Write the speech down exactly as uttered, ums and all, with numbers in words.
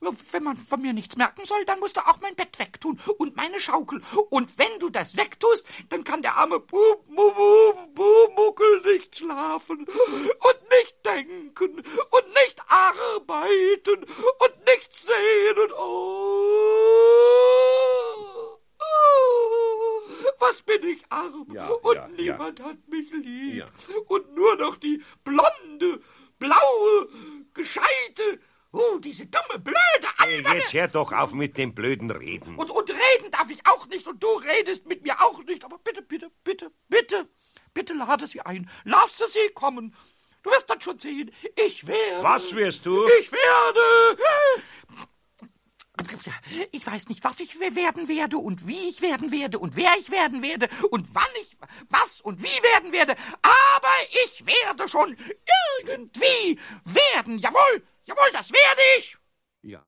Wenn man von mir nichts merken soll, dann musst du auch mein Bett wegtun und meine Schaukel. Und wenn du das wegtust, dann kann der arme Bumuckel nicht schlafen und nicht denken und nicht arbeiten und nicht sehen und oh, oh, was bin ich arm Ja, und ja, niemand ja. hat mich lieb Ja. und nur noch die blonde, blaue, gescheite, oh, diese dumme, blöde, Hey, alberne... jetzt hör doch auf mit dem blöden Reden. Und, und reden darf ich auch nicht und du redest mit mir auch nicht. Aber bitte, bitte, bitte, bitte, bitte lade sie ein. Lasse sie kommen. Du wirst dann schon sehen. Ich werde... Was wirst du? Ich werde... Ich weiß nicht, was ich werden werde und wie ich werden werde und wer ich werden werde und wann ich was und wie werden werde. Aber ich werde schon irgendwie werden. Jawohl, jawohl, das werde ich. Ja.